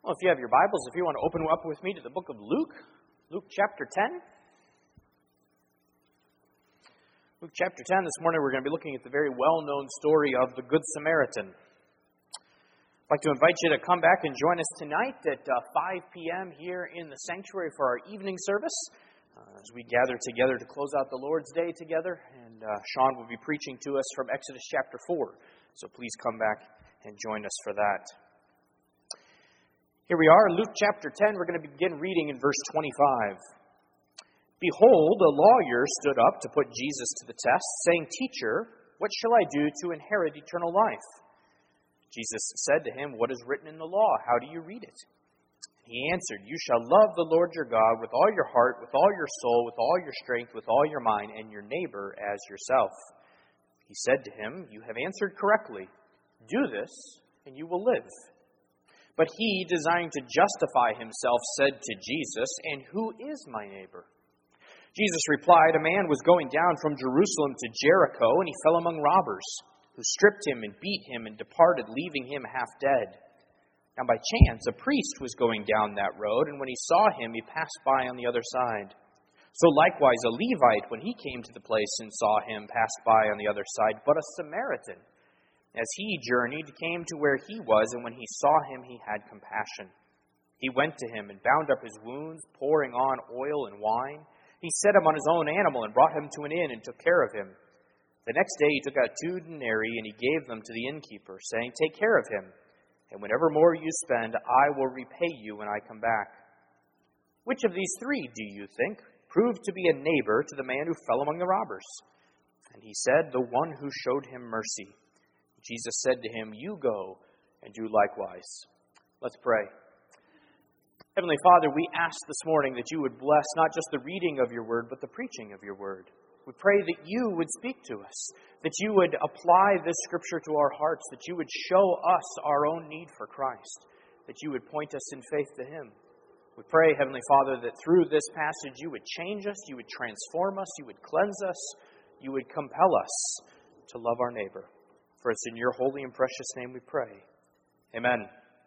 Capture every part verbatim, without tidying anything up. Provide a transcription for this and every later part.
Well, if you have your Bibles, if you want to open up with me to the book of Luke, Luke chapter ten. Luke chapter ten, this morning we're going to be looking at the very well-known story of the Good Samaritan. I'd like to invite you to come back and join us tonight at uh, five p.m. here in the sanctuary for our evening service uh, as we gather together to close out the Lord's Day together. And uh, Sean will be preaching to us from Exodus chapter four. So please come back and join us for that. Here we are, Luke chapter ten. We're going to begin reading in verse twenty-five. Behold, a lawyer stood up to put Jesus to the test, saying, Teacher, what shall I do to inherit eternal life? Jesus said to him, What is written in the law? How do you read it? He answered, You shall love the Lord your God with all your heart, with all your soul, with all your strength, with all your mind, and your neighbor as yourself. He said to him, You have answered correctly. Do this, and you will live. But he, desiring to justify himself, said to Jesus, And who is my neighbor? Jesus replied, A man was going down from Jerusalem to Jericho, and he fell among robbers, who stripped him and beat him and departed, leaving him half dead. Now by chance a priest was going down that road, and when he saw him, he passed by on the other side. So likewise a Levite, when he came to the place and saw him, passed by on the other side. But a Samaritan, as he journeyed, came to where he was, and when he saw him, he had compassion. He went to him and bound up his wounds, pouring on oil and wine. He set him on his own animal and brought him to an inn and took care of him. The next day he took out two denarii and he gave them to the innkeeper, saying, Take care of him, and whenever more you spend, I will repay you when I come back. Which of these three, do you think, proved to be a neighbor to the man who fell among the robbers? And he said, The one who showed him mercy. Jesus said to him, You go and do likewise. Let's pray. Heavenly Father, we ask this morning that you would bless not just the reading of your word, but the preaching of your word. We pray that you would speak to us, that you would apply this scripture to our hearts, that you would show us our own need for Christ, that you would point us in faith to him. We pray, Heavenly Father, that through this passage you would change us, you would transform us, you would cleanse us, you would compel us to love our neighbor. For it's in your holy and precious name we pray. Amen.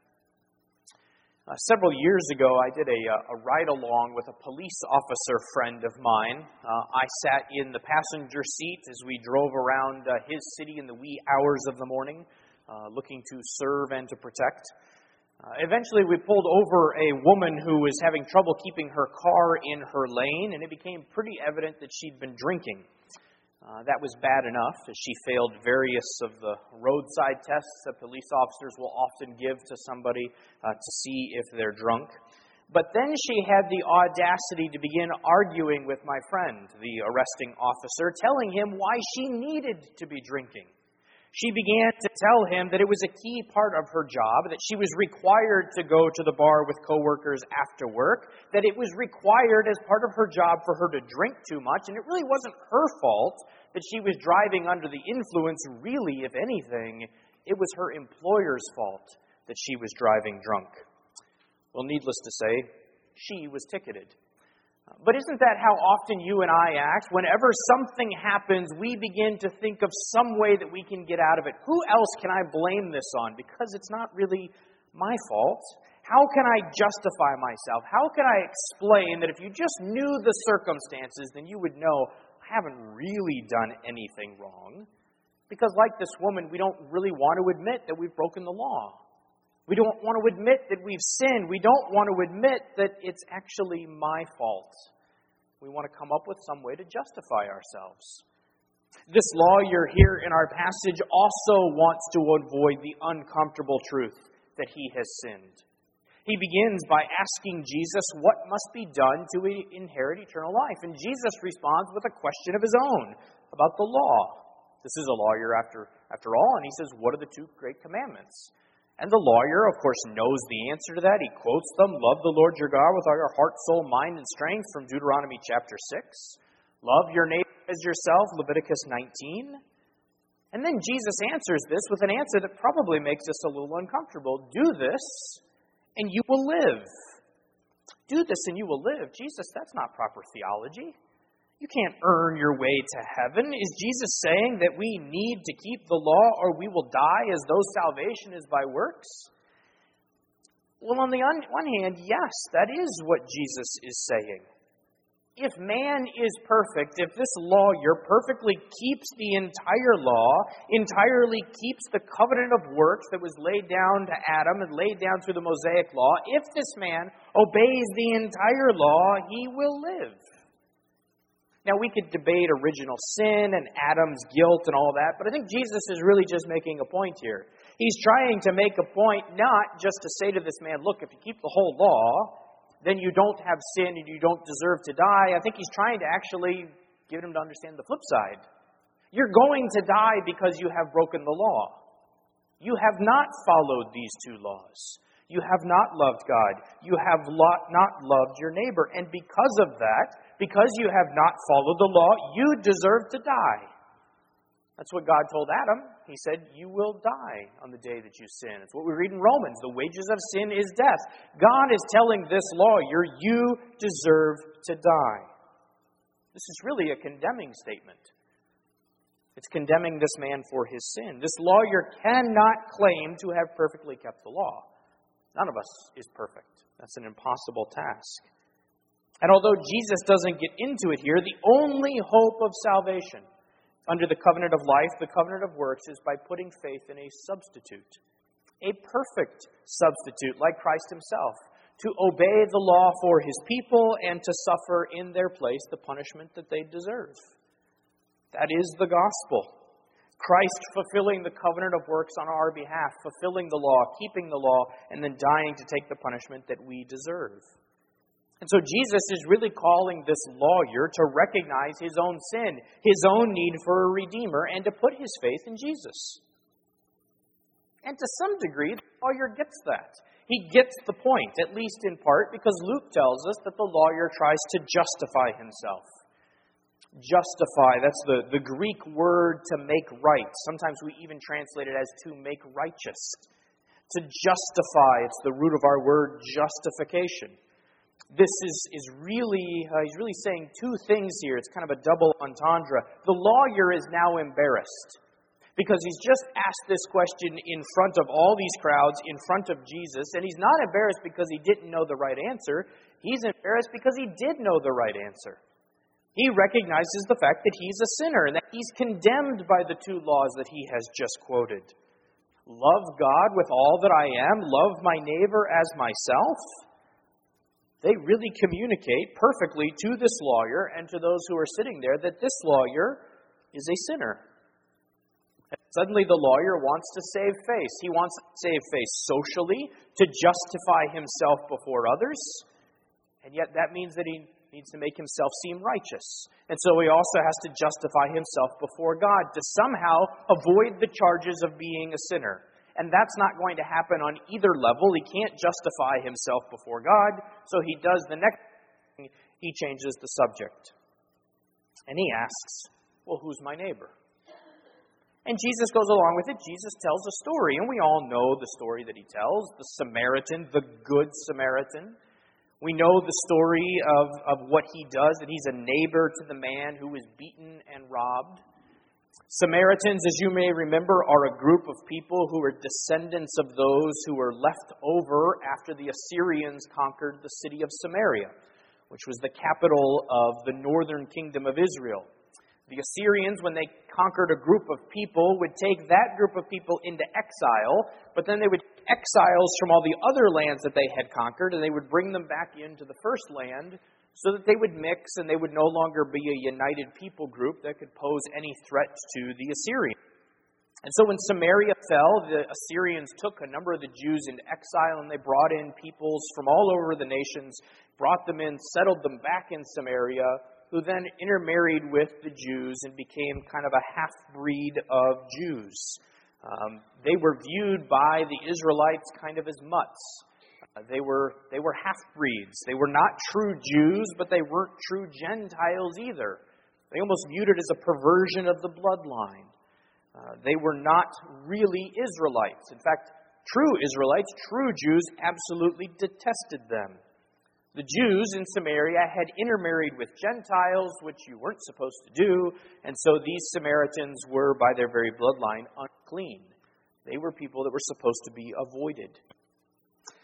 Uh, several years ago, I did a, a ride-along with a police officer friend of mine. Uh, I sat in the passenger seat as we drove around uh, his city in the wee hours of the morning, uh, looking to serve and to protect. Uh, eventually, we pulled over a woman who was having trouble keeping her car in her lane, and it became pretty evident that she'd been drinking. Uh, that was bad enough, as she failed various of the roadside tests that police officers will often give to somebody uh, to see if they're drunk. But then she had the audacity to begin arguing with my friend, the arresting officer, telling him why she needed to be drinking. She began to tell him that it was a key part of her job, that she was required to go to the bar with coworkers after work, that it was required as part of her job for her to drink too much, and it really wasn't her fault that she was driving under the influence. Really, if anything, it was her employer's fault that she was driving drunk. Well, needless to say, she was ticketed. But isn't that how often you and I act? Whenever something happens, we begin to think of some way that we can get out of it. Who else can I blame this on? Because it's not really my fault. How can I justify myself? How can I explain that if you just knew the circumstances, then you would know I haven't really done anything wrong? Because like this woman, we don't really want to admit that we've broken the law. We don't want to admit that we've sinned. We don't want to admit that it's actually my fault. We want to come up with some way to justify ourselves. This lawyer here in our passage also wants to avoid the uncomfortable truth that he has sinned. He begins by asking Jesus what must be done to inherit eternal life. And Jesus responds with a question of his own about the law. This is a lawyer after, after all, and he says, What are the two great commandments? And the lawyer, of course, knows the answer to that. He quotes them. Love the Lord your God with all your heart, soul, mind, and strength from Deuteronomy chapter six. Love your neighbor as yourself, Leviticus nineteen. And then Jesus answers this with an answer that probably makes us a little uncomfortable. Do this, and you will live. Do this, and you will live. Jesus, that's not proper theology. You can't earn your way to heaven. Is Jesus saying that we need to keep the law or we will die as though salvation is by works? Well, on the one hand, yes, that is what Jesus is saying. If man is perfect, if this lawyer perfectly keeps the entire law, entirely keeps the covenant of works that was laid down to Adam and laid down through the Mosaic law, if this man obeys the entire law, he will live. Now, we could debate original sin and Adam's guilt and all that, but I think Jesus is really just making a point here. He's trying to make a point not just to say to this man, look, if you keep the whole law, then you don't have sin and you don't deserve to die. I think he's trying to actually get him to understand the flip side. You're going to die because you have broken the law. You have not followed these two laws. You have not loved God. You have not loved your neighbor. And because of that, because you have not followed the law, you deserve to die. That's what God told Adam. He said, you will die on the day that you sin. It's what we read in Romans. The wages of sin is death. God is telling this lawyer, you deserve to die. This is really a condemning statement. It's condemning this man for his sin. This lawyer cannot claim to have perfectly kept the law. None of us is perfect. That's an impossible task. And although Jesus doesn't get into it here, the only hope of salvation under the covenant of life, the covenant of works, is by putting faith in a substitute. A perfect substitute, like Christ himself, to obey the law for his people and to suffer in their place the punishment that they deserve. That is the gospel. Christ fulfilling the covenant of works on our behalf, fulfilling the law, keeping the law, and then dying to take the punishment that we deserve. And so Jesus is really calling this lawyer to recognize his own sin, his own need for a redeemer, and to put his faith in Jesus. And to some degree, the lawyer gets that. He gets the point, at least in part, because Luke tells us that the lawyer tries to justify himself. Justify, that's the, the Greek word to make right. Sometimes we even translate it as to make righteous. To justify, it's the root of our word justification. This is, is really, uh, he's really saying two things here. It's kind of a double entendre. The lawyer is now embarrassed because he's just asked this question in front of all these crowds, in front of Jesus, and he's not embarrassed because he didn't know the right answer. He's embarrassed because he did know the right answer. He recognizes the fact that he's a sinner and that he's condemned by the two laws that he has just quoted. Love God with all that I am, love my neighbor as myself. They really communicate perfectly to this lawyer and to those who are sitting there that this lawyer is a sinner. And suddenly the lawyer wants to save face. He wants to save face socially, to justify himself before others. And yet that means that he needs to make himself seem righteous. And so he also has to justify himself before God to somehow avoid the charges of being a sinner. And that's not going to happen on either level. He can't justify himself before God. So he does the next thing. He changes the subject. And he asks, well, who's my neighbor? And Jesus goes along with it. Jesus tells a story. And we all know the story that he tells. The Samaritan, the good Samaritan. We know the story of, of what he does. That he's a neighbor to the man who was beaten and robbed. Samaritans, as you may remember, are a group of people who are descendants of those who were left over after the Assyrians conquered the city of Samaria, which was the capital of the northern kingdom of Israel. The Assyrians, when they conquered a group of people, would take that group of people into exile, but then they would take exiles from all the other lands that they had conquered, and they would bring them back into the first land, so that they would mix and they would no longer be a united people group that could pose any threat to the Assyrians. And so when Samaria fell, the Assyrians took a number of the Jews into exile and they brought in peoples from all over the nations, brought them in, settled them back in Samaria, who then intermarried with the Jews and became kind of a half-breed of Jews. Um, they were viewed by the Israelites kind of as mutts. They were they were half-breeds. They were not true Jews, but they weren't true Gentiles either. They almost viewed it as a perversion of the bloodline. Uh, they were not really Israelites. In fact, true Israelites, true Jews, absolutely detested them. The Jews in Samaria had intermarried with Gentiles, which you weren't supposed to do, and so these Samaritans were, by their very bloodline, unclean. They were people that were supposed to be avoided. I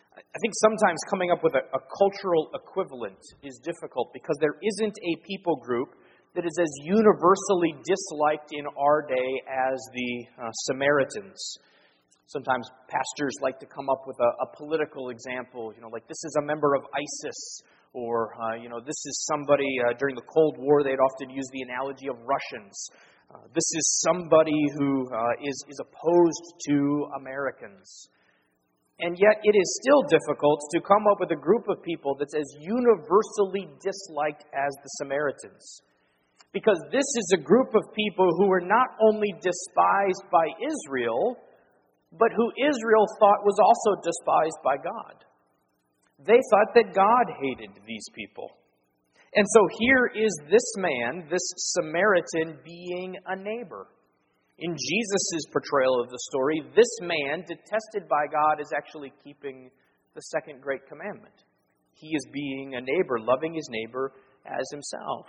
think sometimes coming up with a, a cultural equivalent is difficult because there isn't a people group that is as universally disliked in our day as the uh, Samaritans. Sometimes pastors like to come up with a, a political example, you know, like this is a member of ISIS, or, uh, you know, this is somebody, uh, during the Cold War, they'd often use the analogy of Russians. Uh, this is somebody who uh, is, is opposed to Americans. And yet it is still difficult to come up with a group of people that's as universally disliked as the Samaritans. Because this is a group of people who were not only despised by Israel, but who Israel thought was also despised by God. They thought that God hated these people. And so here is this man, this Samaritan, being a neighbor. In Jesus' portrayal of the story, this man, detested by God, is actually keeping the second great commandment. He is being a neighbor, loving his neighbor as himself.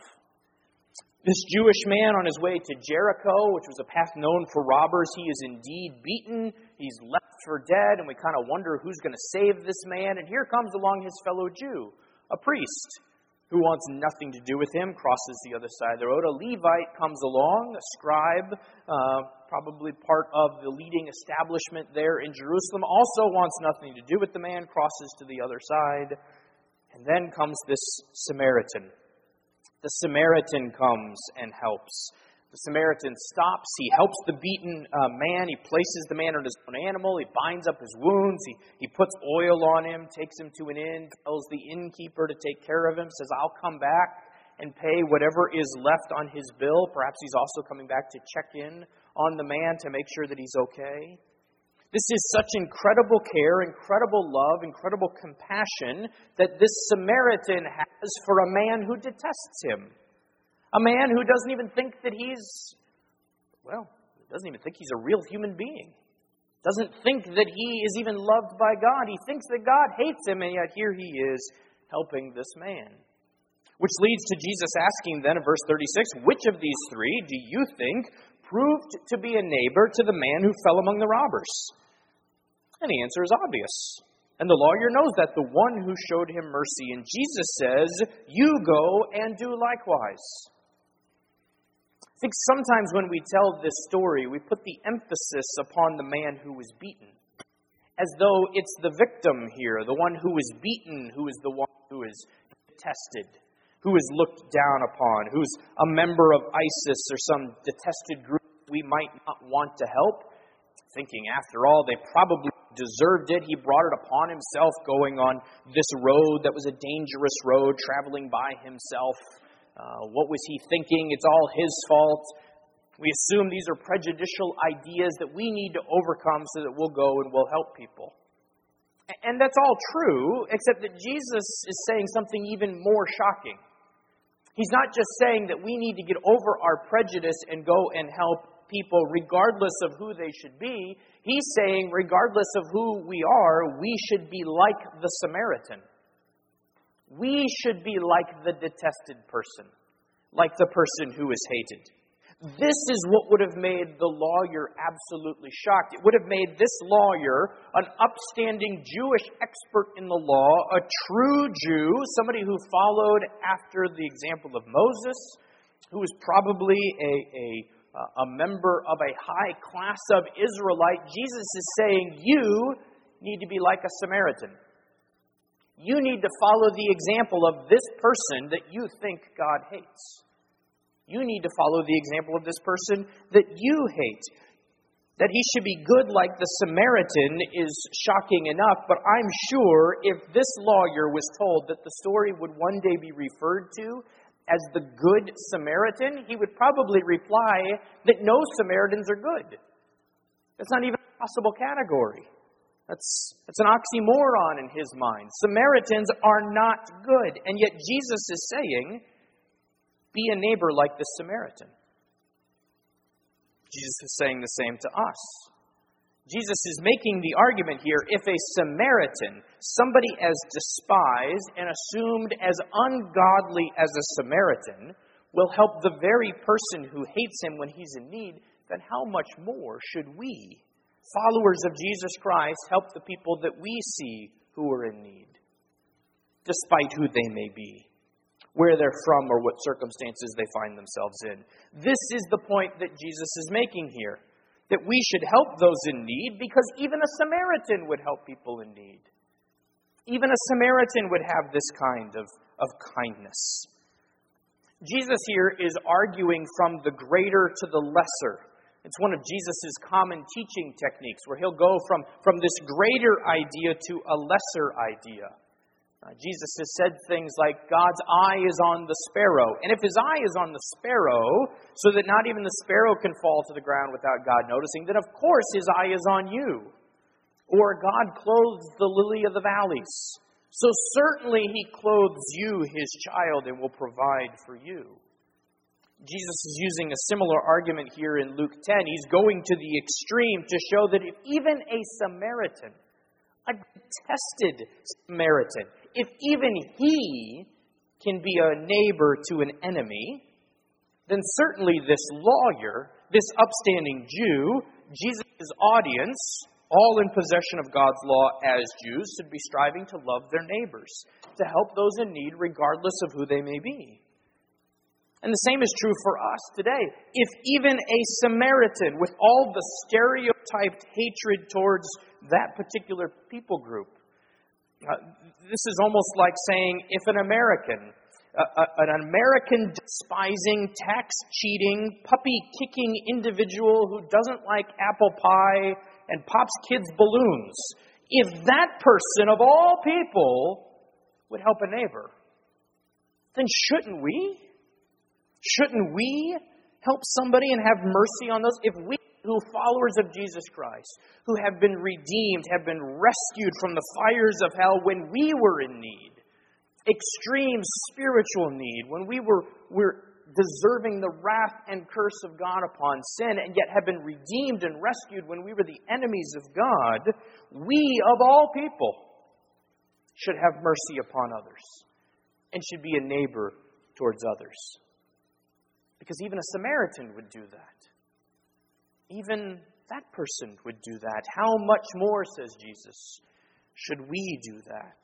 This Jewish man on his way to Jericho, which was a path known for robbers, he is indeed beaten. He's left for dead, and we kind of wonder who's going to save this man. And here comes along his fellow Jew, a priest, who wants nothing to do with him, crosses the other side of the road. A Levite comes along, a scribe, uh, probably part of the leading establishment there in Jerusalem, also wants nothing to do with the man, crosses to the other side. And then comes this Samaritan. The Samaritan comes and helps. The Samaritan stops. He helps the beaten uh, man. He places the man on his own animal. He binds up his wounds. He, he puts oil on him, takes him to an inn, tells the innkeeper to take care of him, says, I'll come back and pay whatever is left on his bill. Perhaps he's also coming back to check in on the man to make sure that he's okay. This is such incredible care, incredible love, incredible compassion that this Samaritan has for a man who detests him. A man who doesn't even think that he's, well, doesn't even think he's a real human being. Doesn't think that he is even loved by God. He thinks that God hates him, and yet here he is helping this man. Which leads to Jesus asking then in verse thirty-six, which of these three do you think proved to be a neighbor to the man who fell among the robbers? And the answer is obvious. And the lawyer knows that, the one who showed him mercy. And Jesus says, you go and do likewise. I think sometimes when we tell this story, we put the emphasis upon the man who was beaten, as though it's the victim here, the one who was beaten, who is the one who is detested, who is looked down upon, who's a member of ISIS or some detested group we might not want to help, thinking, after all, they probably deserved it. He brought it upon himself going on this road that was a dangerous road, traveling by himself. Uh, what was he thinking? It's all his fault. We assume these are prejudicial ideas that we need to overcome so that we'll go and we'll help people. And that's all true, except that Jesus is saying something even more shocking. He's not just saying that we need to get over our prejudice and go and help people regardless of who they should be. He's saying regardless of who we are, we should be like the Samaritan. We should be like the detested person, like the person who is hated. This is what would have made the lawyer absolutely shocked. It would have made this lawyer an upstanding Jewish expert in the law, a true Jew, somebody who followed after the example of Moses, who was probably a, a, a member of a high class of Israelite. Jesus is saying, you need to be like a Samaritan. You need to follow the example of this person that you think God hates. You need to follow the example of this person that you hate. That he should be good like the Samaritan is shocking enough, but I'm sure if this lawyer was told that the story would one day be referred to as the Good Samaritan, he would probably reply that no Samaritans are good. That's not even a possible category. That's, that's an oxymoron in his mind. Samaritans are not good. And yet Jesus is saying, be a neighbor like the Samaritan. Jesus is saying the same to us. Jesus is making the argument here, if a Samaritan, somebody as despised and assumed as ungodly as a Samaritan, will help the very person who hates him when he's in need, then how much more should we, followers of Jesus Christ, help the people that we see who are in need, despite who they may be, where they're from, or what circumstances they find themselves in. This is the point that Jesus is making here, that we should help those in need because even a Samaritan would help people in need. Even a Samaritan would have this kind of, of kindness. Jesus here is arguing from the greater to the lesser. It's one of Jesus' common teaching techniques, where he'll go from, from this greater idea to a lesser idea. Uh, Jesus has said things like, God's eye is on the sparrow. And if his eye is on the sparrow, so that not even the sparrow can fall to the ground without God noticing, then of course his eye is on you. Or God clothes the lily of the valleys. So certainly he clothes you, his child, and will provide for you. Jesus is using a similar argument here in Luke ten. He's going to the extreme to show that if even a Samaritan, a detested Samaritan, if even he can be a neighbor to an enemy, then certainly this lawyer, this upstanding Jew, Jesus' audience, all in possession of God's law as Jews, should be striving to love their neighbors, to help those in need regardless of who they may be. And the same is true for us today. If even a Samaritan, with all the stereotyped hatred towards that particular people group, uh, this is almost like saying if an American, uh, uh, an American despising, tax-cheating, puppy-kicking individual who doesn't like apple pie and pops kids' balloons, if that person of all people would help a neighbor, then shouldn't we? Shouldn't we help somebody and have mercy on those? If we, who followers of Jesus Christ, who have been redeemed, have been rescued from the fires of hell when we were in need, extreme spiritual need, when we were, were deserving the wrath and curse of God upon sin, and yet have been redeemed and rescued when we were the enemies of God, we, of all people, should have mercy upon others and should be a neighbor towards others. Because even a Samaritan would do that. Even that person would do that. How much more, says Jesus, should we do that?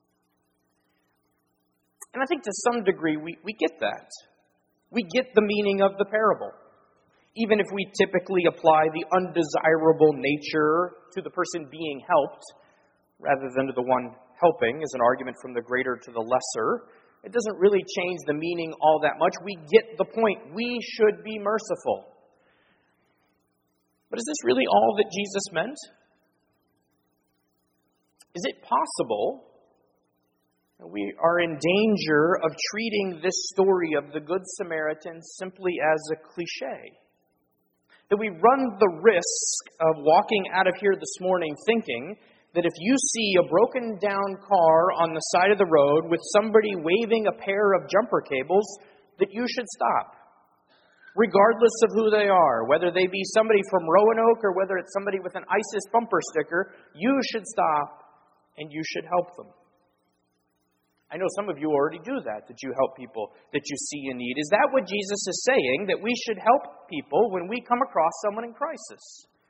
And I think to some degree we, we get that. We get the meaning of the parable. Even if we typically apply the undesirable nature to the person being helped, rather than to the one helping, as an argument from the greater to the lesser, it doesn't really change the meaning all that much. We get the point. We should be merciful. But is this really all that Jesus meant? Is it possible that we are in danger of treating this story of the Good Samaritan simply as a cliche? That we run the risk of walking out of here this morning thinking that if you see a broken down car on the side of the road with somebody waving a pair of jumper cables, that you should stop, regardless of who they are. Whether they be somebody from Roanoke or whether it's somebody with an ISIS bumper sticker, you should stop and you should help them. I know some of you already do that, that you help people that you see in need. Is that what Jesus is saying, that we should help people when we come across someone in crisis?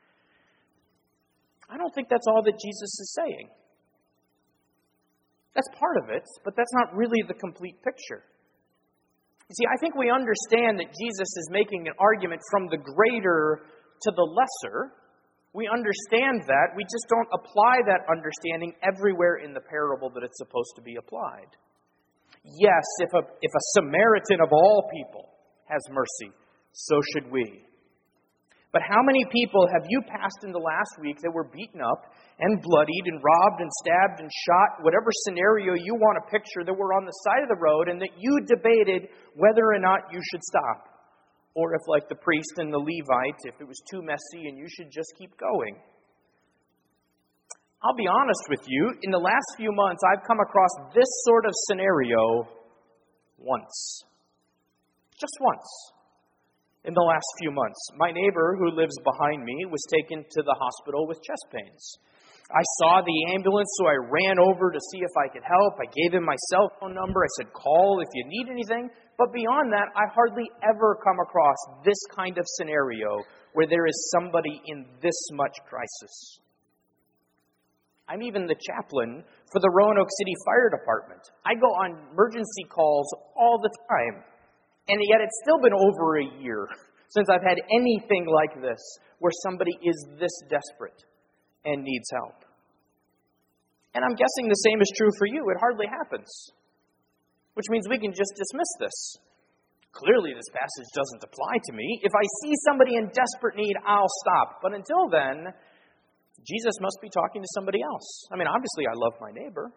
I don't think that's all that Jesus is saying. That's part of it, but that's not really the complete picture. You see, I think we understand that Jesus is making an argument from the greater to the lesser. We understand that. We just don't apply that understanding everywhere in the parable that it's supposed to be applied. Yes, if a, if a Samaritan of all people has mercy, so should we. But how many people have you passed in the last week that were beaten up and bloodied and robbed and stabbed and shot, whatever scenario you want to picture, that were on the side of the road and that you debated whether or not you should stop? Or if, like the priest and the Levite, if it was too messy and you should just keep going. I'll be honest with you, in the last few months I've come across this sort of scenario once. Just once. In the last few months, my neighbor who lives behind me was taken to the hospital with chest pains. I saw the ambulance, so I ran over to see if I could help. I gave him my cell phone number. I said, call if you need anything. But beyond that, I hardly ever come across this kind of scenario where there is somebody in this much crisis. I'm even the chaplain for the Roanoke City Fire Department. I go on emergency calls all the time. And yet it's still been over a year since I've had anything like this, where somebody is this desperate and needs help. And I'm guessing the same is true for you. It hardly happens. Which means we can just dismiss this. Clearly, this passage doesn't apply to me. If I see somebody in desperate need, I'll stop. But until then, Jesus must be talking to somebody else. I mean, obviously, I love my neighbor.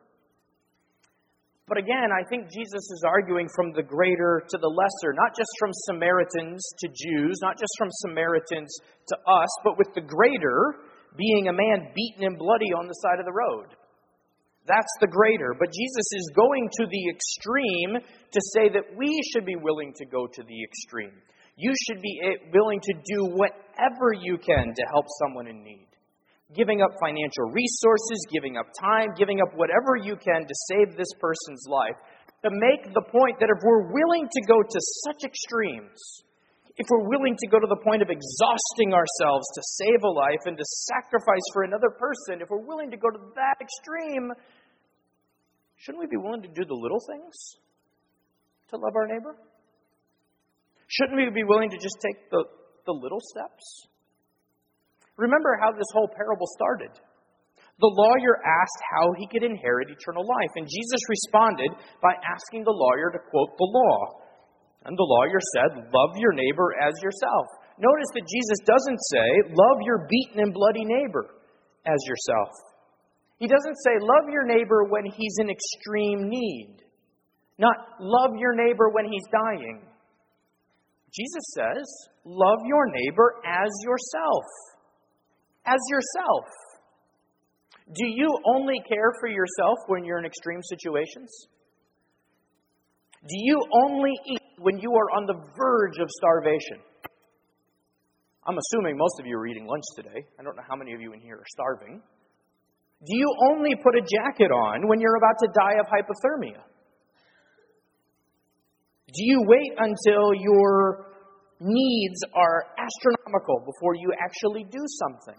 But again, I think Jesus is arguing from the greater to the lesser, not just from Samaritans to Jews, not just from Samaritans to us, but with the greater being a man beaten and bloody on the side of the road. That's the greater. But Jesus is going to the extreme to say that we should be willing to go to the extreme. You should be willing to do whatever you can to help someone in need. Giving up financial resources, giving up time, giving up whatever you can to save this person's life. To make the point that if we're willing to go to such extremes, if we're willing to go to the point of exhausting ourselves to save a life and to sacrifice for another person, if we're willing to go to that extreme, shouldn't we be willing to do the little things to love our neighbor? Shouldn't we be willing to just take the, the little steps? Remember how this whole parable started. The lawyer asked how he could inherit eternal life, and Jesus responded by asking the lawyer to quote the law. And the lawyer said, love your neighbor as yourself. Notice that Jesus doesn't say, love your beaten and bloody neighbor as yourself. He doesn't say, love your neighbor when he's in extreme need. Not, love your neighbor when he's dying. Jesus says, love your neighbor as yourself. As yourself. Do you only care for yourself when you're in extreme situations? Do you only eat when you are on the verge of starvation? I'm assuming most of you are eating lunch today. I don't know how many of you in here are starving. Do you only put a jacket on when you're about to die of hypothermia? Do you wait until your needs are astronomical before you actually do something?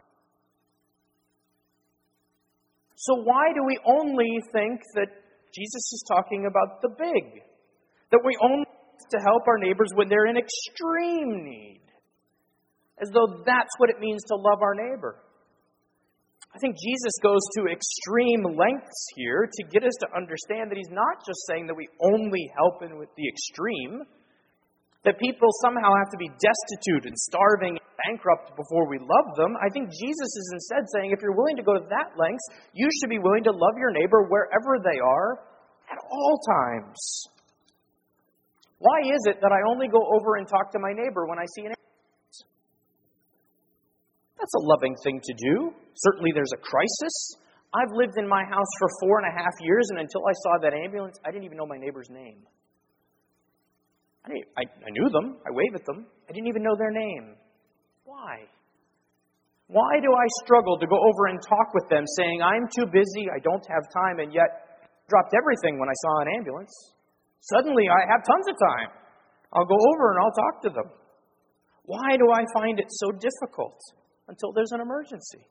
So why do we only think that Jesus is talking about the big? That we only have to help our neighbors when they're in extreme need? As though that's what it means to love our neighbor. I think Jesus goes to extreme lengths here to get us to understand that he's not just saying that we only help in with the extreme, that people somehow have to be destitute and starving and bankrupt before we love them. I think Jesus is instead saying if you're willing to go to that lengths, you should be willing to love your neighbor wherever they are at all times. Why is it that I only go over and talk to my neighbor when I see an ambulance? That's a loving thing to do. Certainly there's a crisis. I've lived in my house for four and a half years, and until I saw that ambulance, I didn't even know my neighbor's name. I, I, I knew them. I waved at them. I didn't even know their name. Why? Why do I struggle to go over and talk with them saying, I'm too busy, I don't have time, and yet dropped everything when I saw an ambulance? Suddenly I have tons of time. I'll go over and I'll talk to them. Why do I find it so difficult until there's an emergency?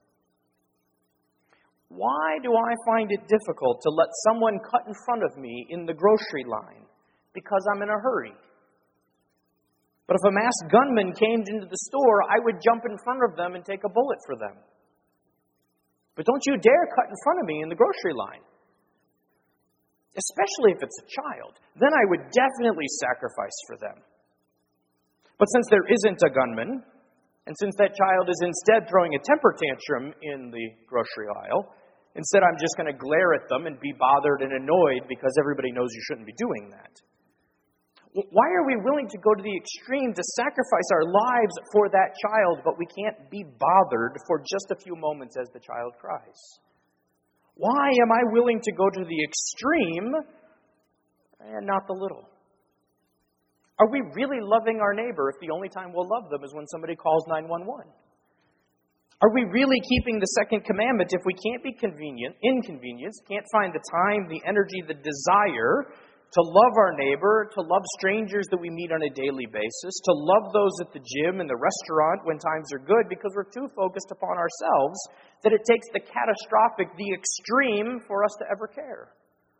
Why do I find it difficult to let someone cut in front of me in the grocery line because I'm in a hurry? But if a masked gunman came into the store, I would jump in front of them and take a bullet for them. But don't you dare cut in front of me in the grocery line. Especially if it's a child. Then I would definitely sacrifice for them. But since there isn't a gunman, and since that child is instead throwing a temper tantrum in the grocery aisle, instead I'm just going to glare at them and be bothered and annoyed because everybody knows you shouldn't be doing that. Why are we willing to go to the extreme to sacrifice our lives for that child, but we can't be bothered for just a few moments as the child cries? Why am I willing to go to the extreme and not the little? Are we really loving our neighbor if the only time we'll love them is when somebody calls nine one one? Are we really keeping the second commandment if we can't be convenient, inconvenienced, can't find the time, the energy, the desire to love our neighbor, to love strangers that we meet on a daily basis, to love those at the gym and the restaurant when times are good, because we're too focused upon ourselves that it takes the catastrophic, the extreme, for us to ever care.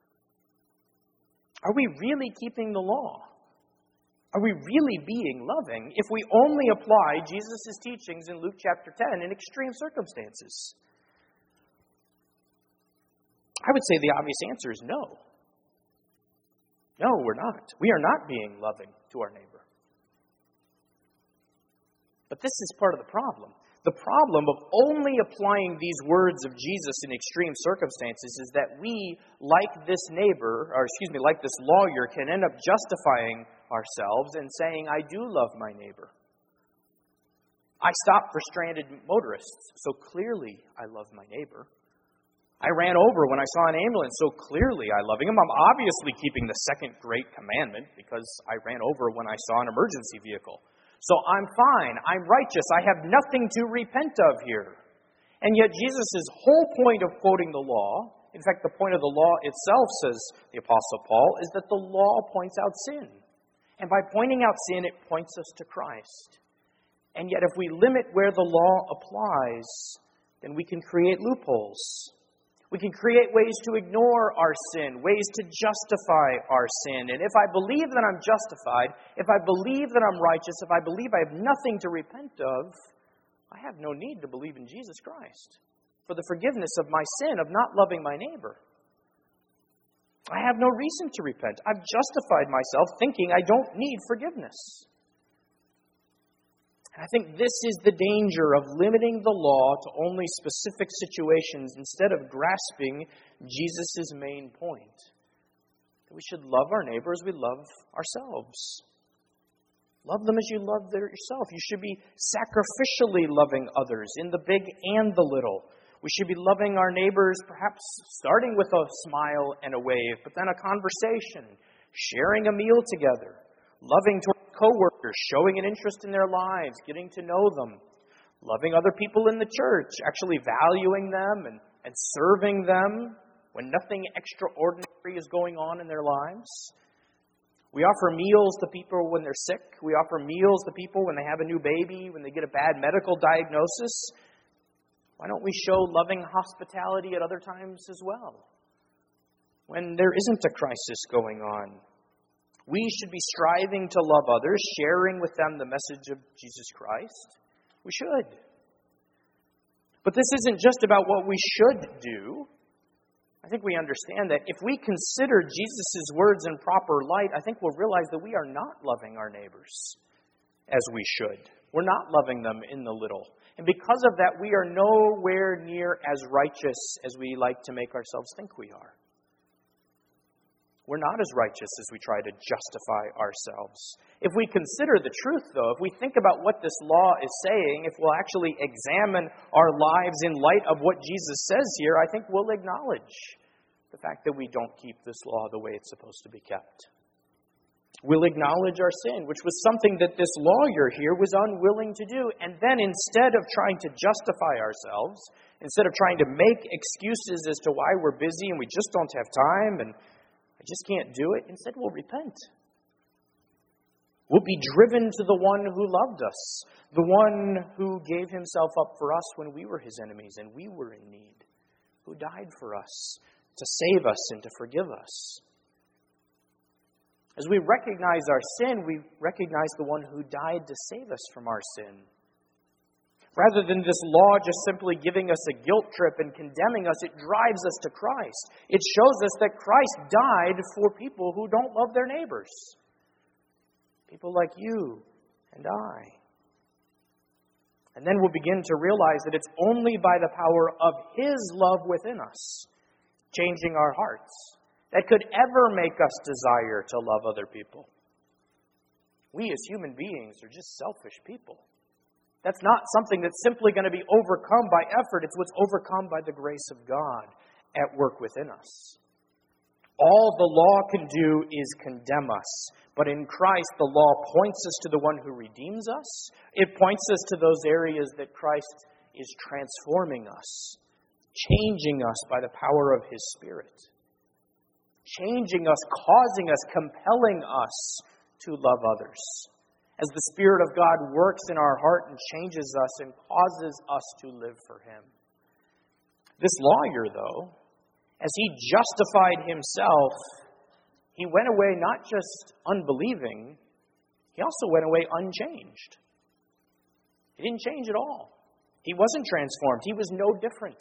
Are we really keeping the law? Are we really being loving if we only apply Jesus' teachings in Luke chapter ten in extreme circumstances? I would say the obvious answer is no. No, we're not. We are not being loving to our neighbor. But this is part of the problem. The problem of only applying these words of Jesus in extreme circumstances is that we, like this neighbor, or excuse me, like this lawyer, can end up justifying ourselves and saying, I do love my neighbor. I stop for stranded motorists, so clearly I love my neighbor. I ran over when I saw an ambulance, so clearly I love him. I'm obviously keeping the second great commandment because I ran over when I saw an emergency vehicle. So I'm fine. I'm righteous. I have nothing to repent of here. And yet Jesus' whole point of quoting the law, in fact, the point of the law itself, says the Apostle Paul, is that the law points out sin. And by pointing out sin, it points us to Christ. And yet if we limit where the law applies, then we can create loopholes. We can create ways to ignore our sin, ways to justify our sin. And if I believe that I'm justified, if I believe that I'm righteous, if I believe I have nothing to repent of, I have no need to believe in Jesus Christ for the forgiveness of my sin of not loving my neighbor. I have no reason to repent. I've justified myself thinking I don't need forgiveness. I think this is the danger of limiting the law to only specific situations instead of grasping Jesus' main point. That we should love our neighbor as we love ourselves. Love them as you love yourself. You should be sacrificially loving others in the big and the little. We should be loving our neighbors perhaps starting with a smile and a wave, but then a conversation, sharing a meal together, loving toward co-workers, showing an interest in their lives, getting to know them, loving other people in the church, actually valuing them and, and serving them when nothing extraordinary is going on in their lives. We offer meals to people when they're sick. We offer meals to people when they have a new baby, when they get a bad medical diagnosis. Why don't we show loving hospitality at other times as well? When there isn't a crisis going on. We should be striving to love others, sharing with them the message of Jesus Christ. We should. But this isn't just about what we should do. I think we understand that if we consider Jesus' words in proper light, I think we'll realize that we are not loving our neighbors as we should. We're not loving them in the little. And because of that, we are nowhere near as righteous as we like to make ourselves think we are. We're not as righteous as we try to justify ourselves. If we consider the truth, though, if we think about what this law is saying, if we'll actually examine our lives in light of what Jesus says here, I think we'll acknowledge the fact that we don't keep this law the way it's supposed to be kept. We'll acknowledge our sin, which was something that this lawyer here was unwilling to do. And then instead of trying to justify ourselves, instead of trying to make excuses as to why we're busy and we just don't have time and I just can't do it. Instead, we'll repent. We'll be driven to the one who loved us, the one who gave himself up for us when we were his enemies and we were in need, who died for us to save us and to forgive us. As we recognize our sin, we recognize the one who died to save us from our sin. Rather than this law just simply giving us a guilt trip and condemning us, it drives us to Christ. It shows us that Christ died for people who don't love their neighbors. People like you and I. And then we'll begin to realize that it's only by the power of His love within us, changing our hearts, that could ever make us desire to love other people. We as human beings are just selfish people. That's not something that's simply going to be overcome by effort. It's what's overcome by the grace of God at work within us. All the law can do is condemn us. But in Christ, the law points us to the one who redeems us. It points us to those areas that Christ is transforming us, changing us by the power of His Spirit, changing us, causing us, compelling us to love others. As the Spirit of God works in our heart and changes us and causes us to live for Him. This lawyer, though, as he justified himself, he went away not just unbelieving, he also went away unchanged. He didn't change at all. He wasn't transformed. He was no different.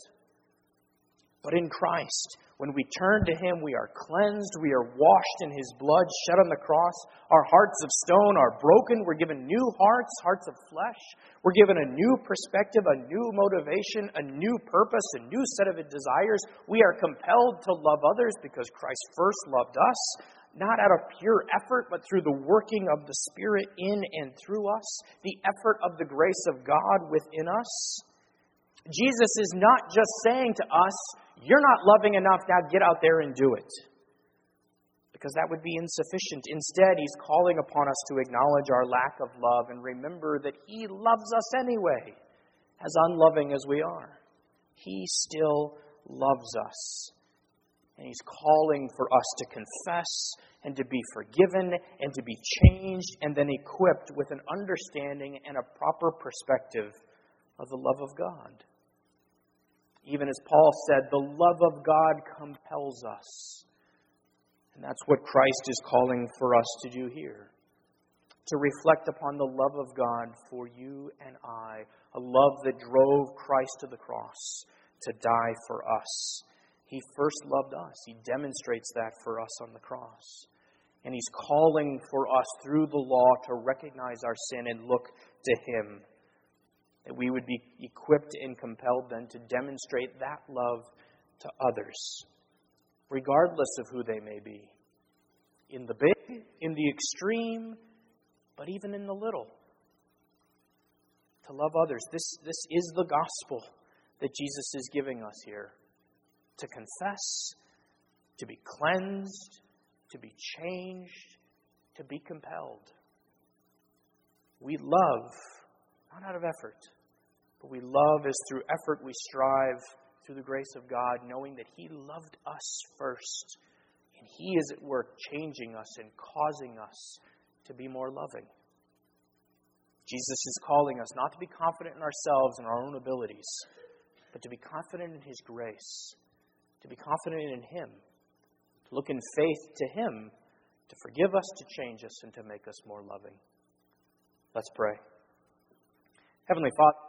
But in Christ, when we turn to Him, we are cleansed, we are washed in His blood shed on the cross. Our hearts of stone are broken. We're given new hearts, hearts of flesh. We're given a new perspective, a new motivation, a new purpose, a new set of desires. We are compelled to love others because Christ first loved us, not out of pure effort, but through the working of the Spirit in and through us, the effort of the grace of God within us. Jesus is not just saying to us, you're not loving enough, now get out there and do it. Because that would be insufficient. Instead, He's calling upon us to acknowledge our lack of love and remember that He loves us anyway, as unloving as we are. He still loves us. And He's calling for us to confess and to be forgiven and to be changed and then equipped with an understanding and a proper perspective of the love of God. Even as Paul said, the love of God compels us. And that's what Christ is calling for us to do here. To reflect upon the love of God for you and I. A love that drove Christ to the cross to die for us. He first loved us. He demonstrates that for us on the cross. And He's calling for us through the law to recognize our sin and look to Him. That we would be equipped and compelled then to demonstrate that love to others, regardless of who they may be. In the big, in the extreme, but even in the little. To love others. This, this is the gospel that Jesus is giving us here. To confess, to be cleansed, to be changed, to be compelled. We love, not out of effort, but we love as through effort we strive through the grace of God, knowing that He loved us first. And He is at work changing us and causing us to be more loving. Jesus is calling us not to be confident in ourselves and our own abilities, but to be confident in His grace, to be confident in Him, to look in faith to Him, to forgive us, to change us, and to make us more loving. Let's pray. Heavenly Father,